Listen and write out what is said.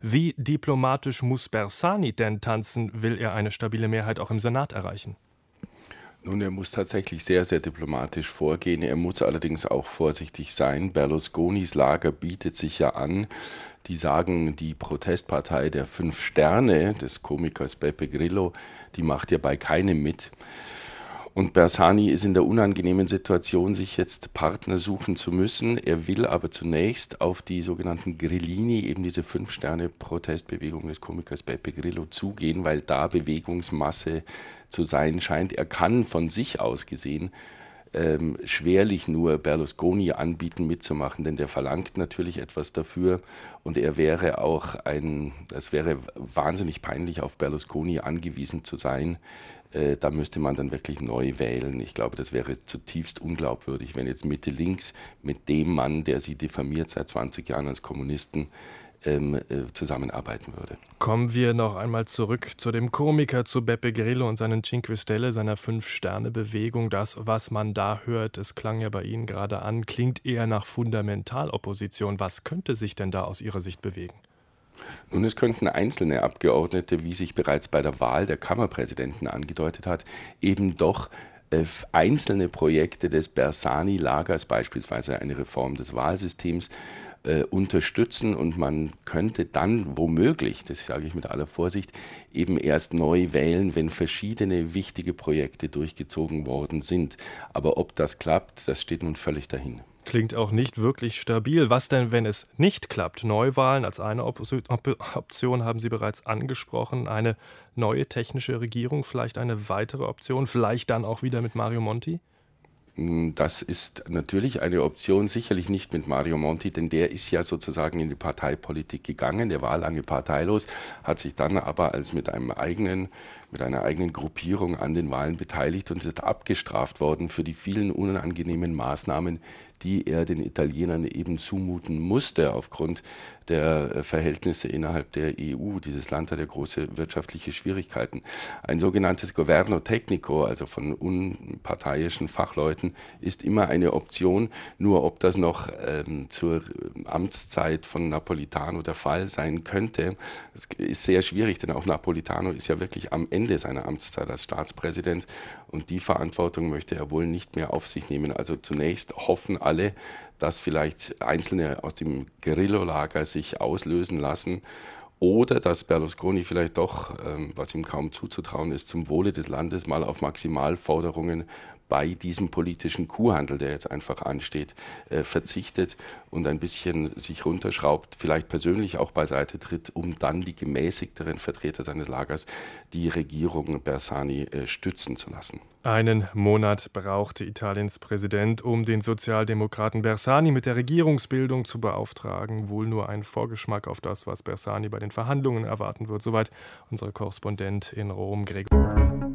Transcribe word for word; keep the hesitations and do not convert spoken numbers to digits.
Wie diplomatisch muss Bersani denn tanzen, will er eine stabile Mehrheit auch im Senat erreichen? Nun, er muss tatsächlich sehr, sehr diplomatisch vorgehen. Er muss allerdings auch vorsichtig sein. Berlusconis Lager bietet sich ja an. Die sagen, die Protestpartei der Fünf Sterne des Komikers Beppe Grillo, die macht ja bei keinem mit. Und Bersani ist in der unangenehmen Situation, sich jetzt Partner suchen zu müssen. Er will aber zunächst auf die sogenannten Grillini, eben diese Fünf-Sterne-Protestbewegung des Komikers Beppe Grillo, zugehen, weil da Bewegungsmasse zu sein scheint. Er kann von sich aus gesehen ähm, schwerlich nur Berlusconi anbieten, mitzumachen, denn der verlangt natürlich etwas dafür und er wäre auch ein, das wäre wahnsinnig peinlich, auf Berlusconi angewiesen zu sein. Äh, da müsste man dann wirklich neu wählen. Ich glaube, das wäre zutiefst unglaubwürdig, wenn jetzt Mitte links mit dem Mann, der sie diffamiert seit zwanzig Jahren als Kommunisten, ähm, äh, zusammenarbeiten würde. Kommen wir noch einmal zurück zu dem Komiker, zu Beppe Grillo und seinen Cinque Stelle, seiner Fünf-Sterne-Bewegung. Das, was man da hört, es klang ja bei Ihnen gerade an, klingt eher nach Fundamentalopposition. Was könnte sich denn da aus Ihrer Sicht bewegen? Nun, es könnten einzelne Abgeordnete, wie sich bereits bei der Wahl der Kammerpräsidenten angedeutet hat, eben doch äh, einzelne Projekte des Bersani-Lagers, beispielsweise eine Reform des Wahlsystems, äh, unterstützen und man könnte dann womöglich, das sage ich mit aller Vorsicht, eben erst neu wählen, wenn verschiedene wichtige Projekte durchgezogen worden sind. Aber ob das klappt, das steht nun völlig dahin. Klingt auch nicht wirklich stabil. Was denn, wenn es nicht klappt? Neuwahlen als eine Op Op Option haben Sie bereits angesprochen. Eine neue technische Regierung, vielleicht eine weitere Option, vielleicht dann auch wieder mit Mario Monti? Das ist natürlich eine Option, sicherlich nicht mit Mario Monti, denn der ist ja sozusagen in die Parteipolitik gegangen, der war lange parteilos, hat sich dann aber als mit einem eigenen, mit einer eigenen Gruppierung an den Wahlen beteiligt und ist abgestraft worden für die vielen unangenehmen Maßnahmen, die er den Italienern eben zumuten musste aufgrund der Verhältnisse innerhalb der E U. Dieses Land hat ja große wirtschaftliche Schwierigkeiten. Ein sogenanntes Governo Tecnico, also von unparteiischen Fachleuten, ist immer eine Option. Nur ob das noch ähm, zur Amtszeit von Napolitano der Fall sein könnte, ist sehr schwierig, denn auch Napolitano ist ja wirklich am Ende seiner Amtszeit als Staatspräsident und die Verantwortung möchte er wohl nicht mehr auf sich nehmen. Also zunächst hoffen alle, dass vielleicht Einzelne aus dem Grillo-Lager sich auslösen lassen oder dass Berlusconi vielleicht doch, ähm, was ihm kaum zuzutrauen ist, zum Wohle des Landes mal auf Maximalforderungen bei diesem politischen Kuhhandel, der jetzt einfach ansteht, äh, verzichtet und ein bisschen sich runterschraubt, vielleicht persönlich auch beiseite tritt, um dann die gemäßigteren Vertreter seines Lagers, die Regierung Bersani, äh, stützen zu lassen. Einen Monat brauchte Italiens Präsident, um den Sozialdemokraten Bersani mit der Regierungsbildung zu beauftragen. Wohl nur ein Vorgeschmack auf das, was Bersani bei den Verhandlungen erwarten wird. Soweit unser Korrespondent in Rom, Gregor.